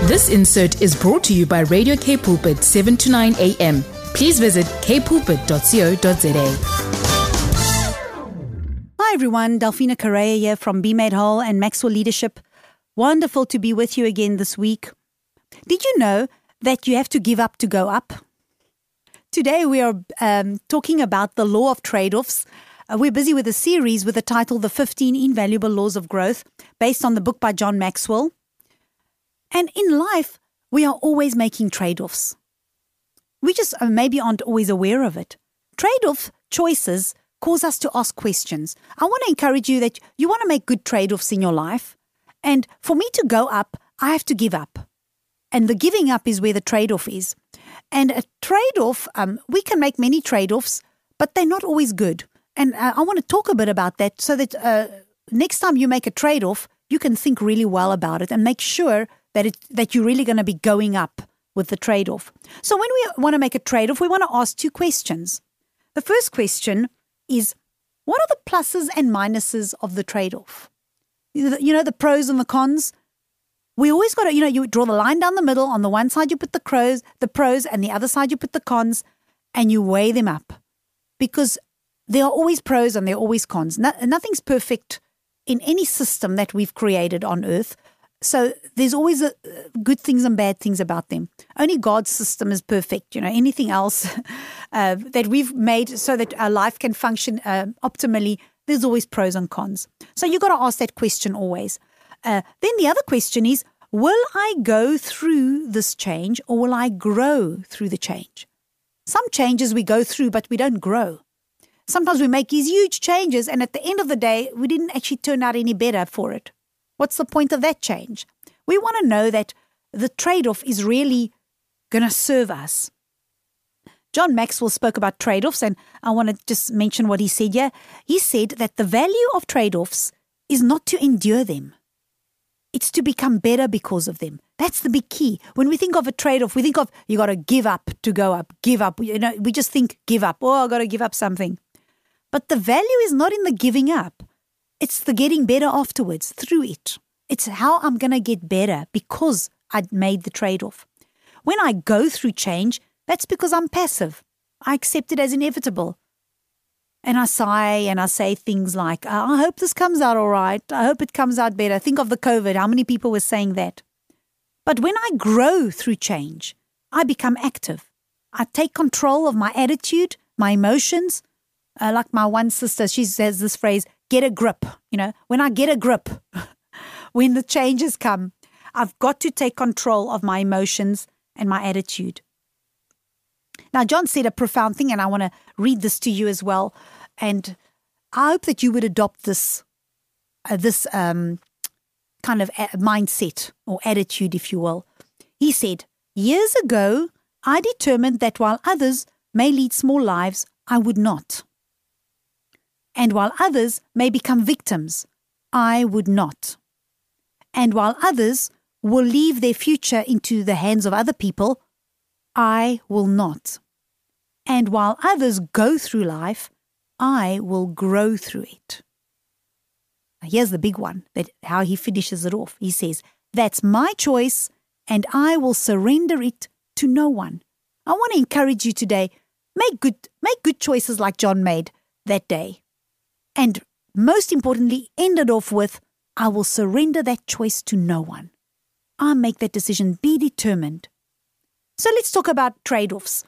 This insert is brought to you by Radio K Pulpit 7 to 9 a.m. Please visit kpulpit.co.za. Hi everyone, Delphina Correa here from Be Made Whole and Maxwell Leadership. Wonderful to be with you again this week. Did you know that you have to give up to go up? Today we are talking about the law of trade-offs. We're busy with a series with the title The 15 Invaluable Laws of Growth, based on the book by John Maxwell. And in life, we are always making trade-offs. We just maybe aren't always aware of it. Trade-off choices cause us to ask questions. I want to encourage you that you want to make good trade-offs in your life. And for me to go up, I have to give up. And the giving up is where the trade-off is. And a trade-off, we can make many trade-offs, but they're not always good. And I want to talk a bit about that so that next time you make a trade-off, you can think really well about it and make sure that you're really going to be going up with the trade-off. So when we want to make a trade-off, we want to ask two questions. The first question is, what are the pluses and minuses of the trade-off? You know, the pros and the cons? We always got to, you draw the line down the middle. On the one side, you put the pros, and the other side, you put the cons, and you weigh them up. Because there are always pros and there are always cons. Nothing's perfect in any system that we've created on earth. So there's always good things and bad things about them. Only God's system is perfect. Anything else that we've made so that our life can function optimally, there's always pros and cons. So you've got to ask that question always. Then the other question is, will I go through this change or will I grow through the change? Some changes we go through, but we don't grow. Sometimes we make these huge changes and at the end of the day, we didn't actually turn out any better for it. What's the point of that change? We want to know that the trade-off is really going to serve us. John Maxwell spoke about trade-offs, and I want to just mention what he said here. He said that the value of trade-offs is not to endure them. It's to become better because of them. That's the big key. When we think of a trade-off, we think of you got to give up to go up, give up. We just think give up. Oh, I got to give up something. But the value is not in the giving up. It's the getting better afterwards through it. It's how I'm going to get better because I made the trade-off. When I go through change, that's because I'm passive. I accept it as inevitable. And I sigh and I say things like, I hope this comes out all right. I hope it comes out better. Think of the COVID. How many people were saying that? But when I grow through change, I become active. I take control of my attitude, my emotions. Like my one sister, she says this phrase, get a grip. When I get a grip, when the changes come, I've got to take control of my emotions and my attitude. Now, John said a profound thing, and I want to read this to you as well. And I hope that you would adopt this kind of mindset or attitude, if you will. He said, years ago, I determined that while others may lead small lives, I would not. And while others may become victims, I would not. And while others will leave their future into the hands of other people, I will not. And while others go through life, I will grow through it. Now here's the big one, how he finishes it off. He says, that's my choice, and I will surrender it to no one. I want to encourage you today, make good choices like John made that day. And most importantly, end it off with, I will surrender that choice to no one. I'll make that decision. Be determined. So let's talk about trade-offs.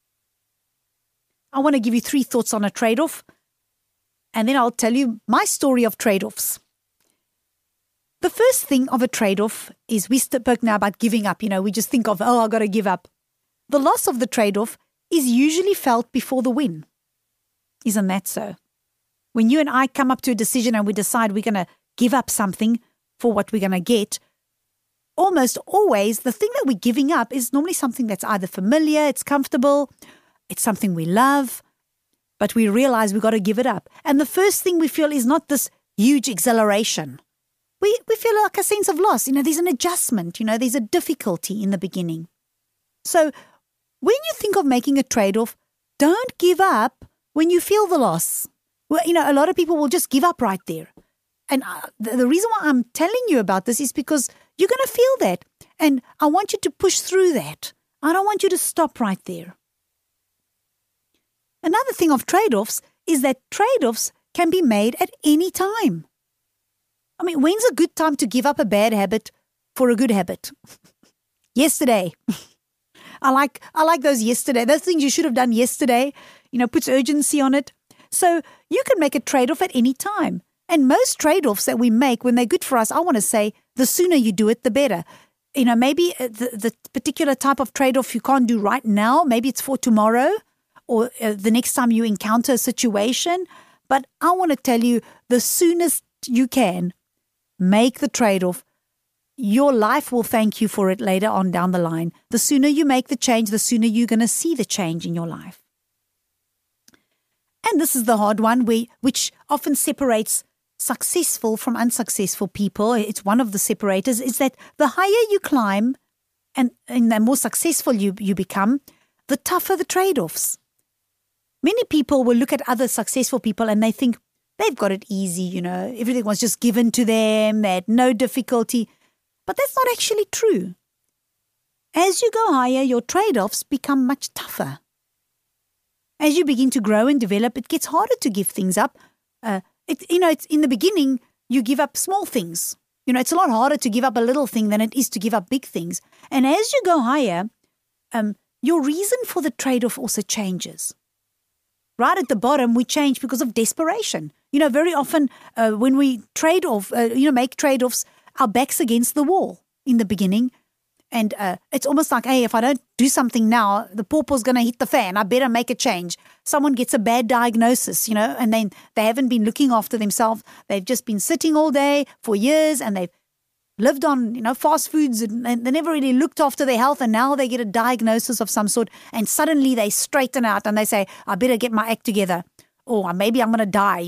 I want to give you 3 thoughts on a trade-off, and then I'll tell you my story of trade-offs. The first thing of a trade-off is we spoke now about giving up. We just think of, I got to give up. The loss of the trade-off is usually felt before the win. Isn't that so? When you and I come up to a decision and we decide we're going to give up something for what we're going to get, almost always the thing that we're giving up is normally something that's either familiar, it's comfortable, it's something we love, but we realize we've got to give it up. And the first thing we feel is not this huge exhilaration. We feel like a sense of loss. There's an adjustment, there's a difficulty in the beginning. So when you think of making a trade-off, don't give up when you feel the loss. Well, a lot of people will just give up right there. And the reason why I'm telling you about this is because you're going to feel that. And I want you to push through that. I don't want you to stop right there. Another thing of trade-offs is that trade-offs can be made at any time. I mean, when's a good time to give up a bad habit for a good habit? Yesterday. I like those yesterday. Those things you should have done yesterday, puts urgency on it. So you can make a trade-off at any time. And most trade-offs that we make, when they're good for us, I want to say, the sooner you do it, the better. Maybe the particular type of trade-off you can't do right now. Maybe it's for tomorrow or the next time you encounter a situation. But I want to tell you, the soonest you can make the trade-off, your life will thank you for it later on down the line. The sooner you make the change, the sooner you're going to see the change in your life. And this is the hard one, which often separates successful from unsuccessful people. It's one of the separators, is that the higher you climb and the more successful you become, the tougher the trade-offs. Many people will look at other successful people and they think they've got it easy, everything was just given to them, they had no difficulty. But that's not actually true. As you go higher, your trade-offs become much tougher. As you begin to grow and develop, it gets harder to give things up. It's in the beginning, you give up small things. It's a lot harder to give up a little thing than it is to give up big things. And as you go higher, your reason for the trade-off also changes. Right at the bottom, we change because of desperation. Very often when we trade off, make trade-offs, our back's against the wall in the beginning. And it's almost like, hey, if I don't do something now, the pawpaw's going to hit the fan. I better make a change. Someone gets a bad diagnosis, and then they haven't been looking after themselves. They've just been sitting all day for years and they've lived on, fast foods and they never really looked after their health. And now they get a diagnosis of some sort and suddenly they straighten out and they say, I better get my act together. Or maybe I'm going to die,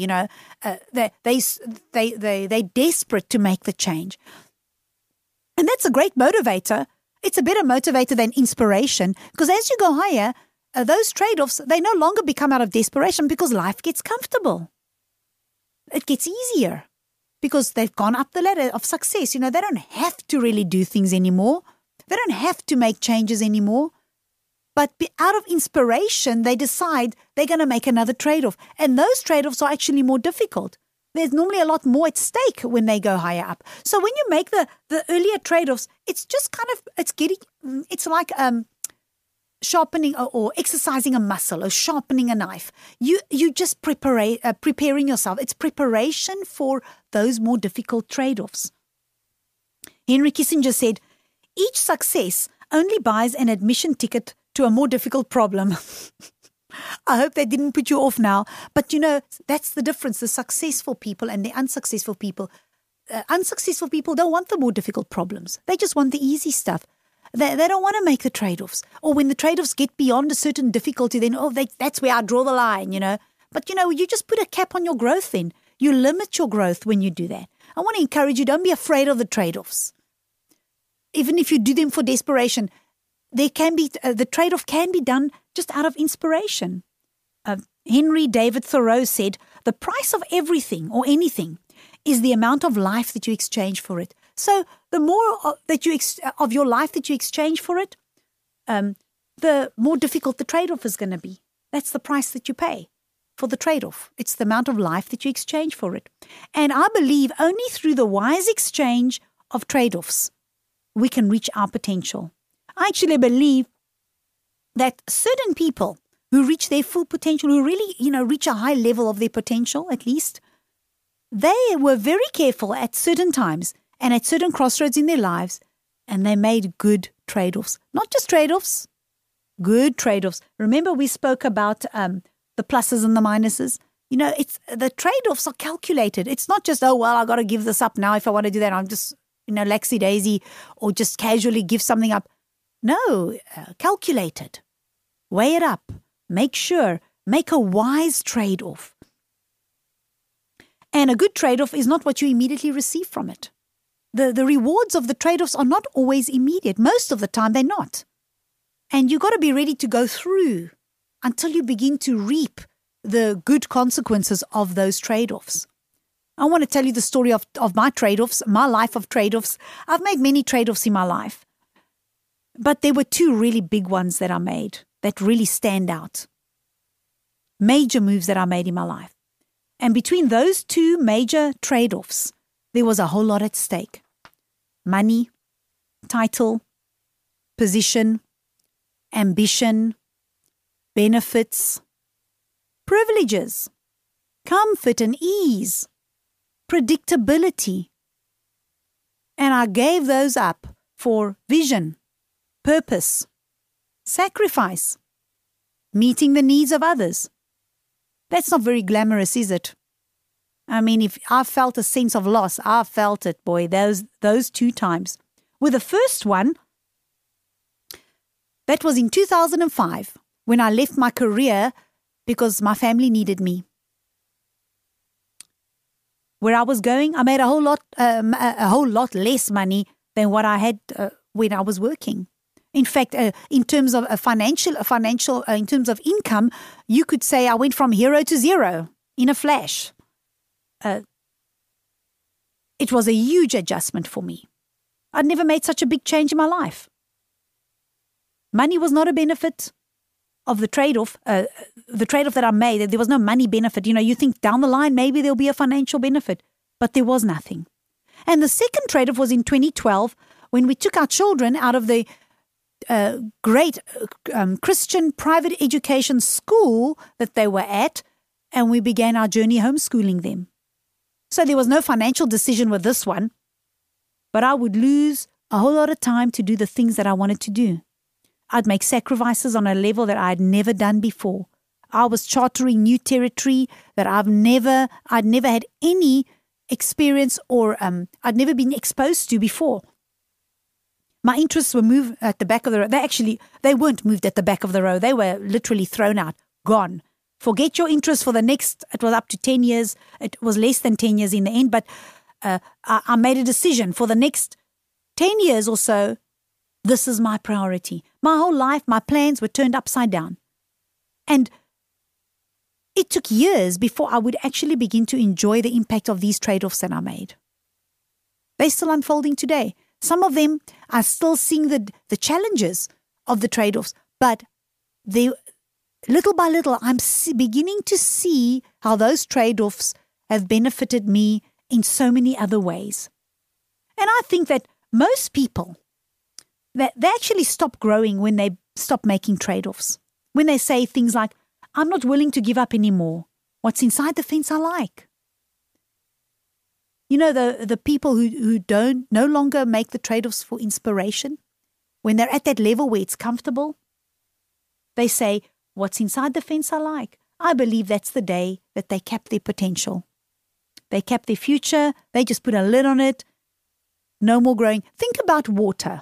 They're desperate to make the change. And that's a great motivator. It's a better motivator than inspiration, because as you go higher, those trade-offs, they no longer become out of desperation because life gets comfortable. It gets easier because they've gone up the ladder of success. They don't have to really do things anymore. They don't have to make changes anymore. But out of inspiration, they decide they're going to make another trade-off. And those trade-offs are actually more difficult. There's normally a lot more at stake when they go higher up. So when you make the earlier trade-offs, it's just it's like sharpening or exercising a muscle or sharpening a knife. You just preparing yourself. It's preparation for those more difficult trade-offs. Henry Kissinger said, each success only buys an admission ticket to a more difficult problem. I hope that didn't put you off now. But that's the difference, the successful people and the unsuccessful people. Unsuccessful people don't want the more difficult problems. They just want the easy stuff. They don't want to make the trade-offs. Or when the trade-offs get beyond a certain difficulty, then, that's where I draw the line, But, you just put a cap on your growth then. You limit your growth when you do that. I want to encourage you, don't be afraid of the trade-offs. Even if you do them for desperation, there can be the trade-off can be done just out of inspiration. Henry David Thoreau said, the price of everything or anything is the amount of life that you exchange for it. So the more of your life that you exchange for it, the more difficult the trade-off is going to be. That's the price that you pay for the trade-off. It's the amount of life that you exchange for it. And I believe only through the wise exchange of trade-offs we can reach our potential. I actually believe that certain people who reach their full potential, who really, reach a high level of their potential at least, they were very careful at certain times and at certain crossroads in their lives, and they made good trade-offs. Not just trade-offs, good trade-offs. Remember we spoke about the pluses and the minuses? It's the trade-offs are calculated. It's not just, I got to give this up now if I want to do that. I'm just, laxy-daisy or just casually give something up. No, calculated. Weigh it up. Make sure. Make a wise trade-off. And a good trade-off is not what you immediately receive from it. The rewards of the trade-offs are not always immediate. Most of the time, they're not. And you've got to be ready to go through until you begin to reap the good consequences of those trade-offs. I want to tell you the story of my trade-offs, my life of trade-offs. I've made many trade-offs in my life. But there were two really big ones that I made that really stand out. Major moves that I made in my life. And between those two major trade-offs, there was a whole lot at stake. Money, title, position, ambition, benefits, privileges, comfort and ease, predictability. And I gave those up for vision, purpose, sacrifice, meeting the needs of others. That's not very glamorous, is it? I mean, if I felt a sense of loss, I felt it, boy, those two times. With the first one, that was in 2005, when I left my career because my family needed me. Where I was going, I made a whole lot less money than what I had when I was working. In fact, in terms of in terms of income, you could say I went from hero to zero in a flash. It was a huge adjustment for me. I'd never made such a big change in my life. Money was not a benefit of the trade-off. The trade-off that I made, there was no money benefit. You think down the line maybe there'll be a financial benefit, but there was nothing. And the second trade-off was in 2012 when we took our children out of the great Christian private education school that they were at, and we began our journey homeschooling them. So there was no financial decision with this one, but I would lose a whole lot of time to do the things that I wanted to do. I'd make sacrifices on a level that I had never done before. I was chartering new territory that I'd never had any experience or I'd never been exposed to before. My interests were moved at the back of the road. They weren't moved at the back of the road. They were literally thrown out, gone. Forget your interest for the next, it was up to 10 years. It was less than 10 years in the end, but I made a decision for the next 10 years or so. This is my priority. My whole life, my plans were turned upside down. And it took years before I would actually begin to enjoy the impact of these trade-offs that I made. They're still unfolding today. Some of them are still seeing the challenges of the trade-offs, but little by little, I'm beginning to see how those trade-offs have benefited me in so many other ways. And I think that most people, that they actually stop growing when they stop making trade-offs. When they say things like, I'm not willing to give up anymore. What's inside the fence I like. The people who no longer make the trade-offs for inspiration, when they're at that level where it's comfortable, they say, what's inside the fence I like. I believe that's the day that they cap their potential. They cap their future. They just put a lid on it. No more growing. Think about water.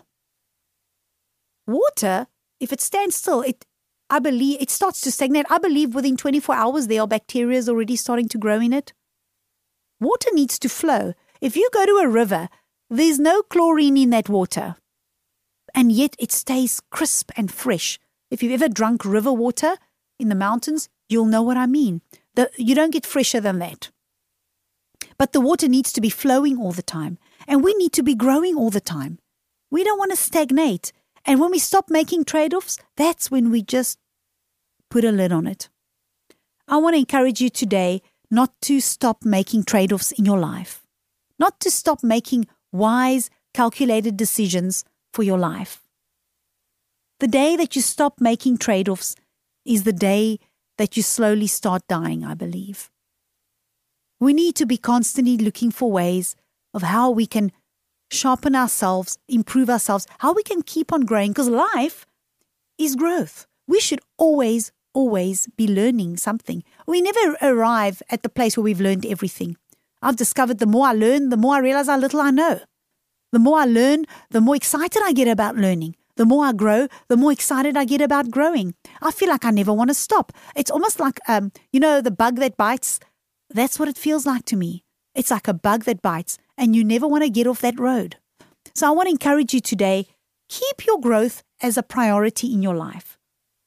Water, if it stands still, I believe it starts to stagnate. I believe within 24 hours there are bacteria already starting to grow in it. Water needs to flow. If you go to a river, there's no chlorine in that water. And yet it stays crisp and fresh. If you've ever drunk river water in the mountains, you'll know what I mean. You don't get fresher than that. But the water needs to be flowing all the time. And we need to be growing all the time. We don't want to stagnate. And when we stop making trade-offs, that's when we just put a lid on it. I want to encourage you today not to stop making trade-offs in your life. Not to stop making wise, calculated decisions for your life. The day that you stop making trade-offs is the day that you slowly start dying, I believe. We need to be constantly looking for ways of how we can sharpen ourselves, improve ourselves, how we can keep on growing, because life is growth. We should always be learning something. We never arrive at the place where we've learned everything. I've discovered the more I learn, the more I realize how little I know. The more I learn, the more excited I get about learning. The more I grow, the more excited I get about growing. I feel like I never want to stop. It's almost like, the bug that bites. That's what it feels like to me. It's like a bug that bites, and you never want to get off that road. So I want to encourage you today, keep your growth as a priority in your life.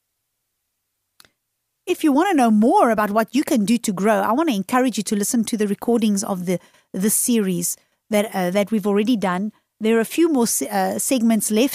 If you want to know more about what you can do to grow, I want to encourage you to listen to the recordings of the series that we've already done. There are a few more segments left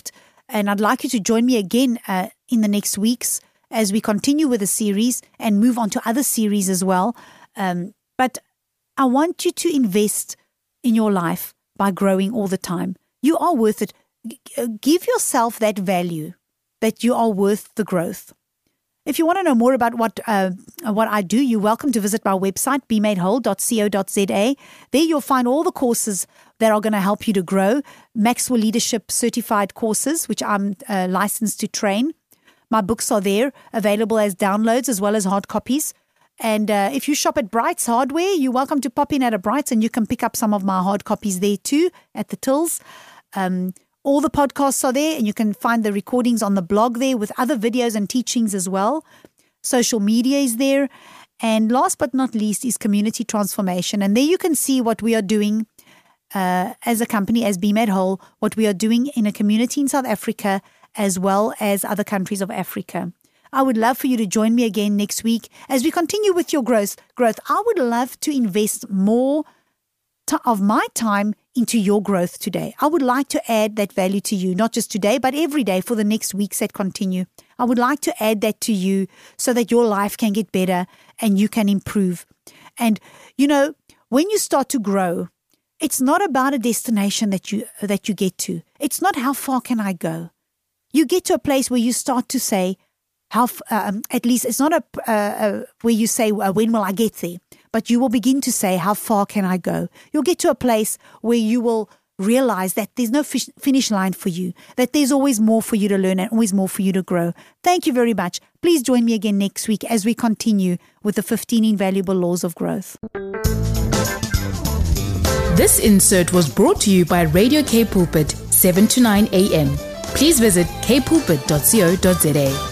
And I'd like you to join me again in the next weeks as we continue with the series and move on to other series as well. But I want you to invest in your life by growing all the time. You are worth it. Give yourself that value that you are worth the growth. If you want to know more about what I do, you're welcome to visit my website, bemadewhole.co.za. There you'll find all the courses that are going to help you to grow. Maxwell Leadership Certified courses, which I'm licensed to train. My books are there, available as downloads as well as hard copies. And if you shop at Bright's Hardware, you're welcome to pop in at a Bright's and you can pick up some of my hard copies there too at the tills. All the podcasts are there and you can find the recordings on the blog there with other videos and teachings as well. Social media is there. And last but not least is community transformation. And there you can see what we are doing as a company, as Be Made Whole, what we are doing in a community in South Africa as well as other countries of Africa. I would love for you to join me again next week as we continue with your growth. I would love to invest more of my time into your growth today. I would like to add that value to you, not just today, but every day for the next weeks that continue. I would like to add that to you so that your life can get better and you can improve. And, you know, when you start to grow, it's not about a destination that you get to. It's not how far can I go. You get to a place where you start to say, at least it's not where you say, when will I get there? But you will begin to say, how far can I go? You'll get to a place where you will realize that there's no finish line for you, that there's always more for you to learn and always more for you to grow. Thank you very much. Please join me again next week as we continue with the 15 invaluable laws of growth. This insert was brought to you by Radio K Pulpit, 7 to 9 a.m. Please visit kpulpit.co.za.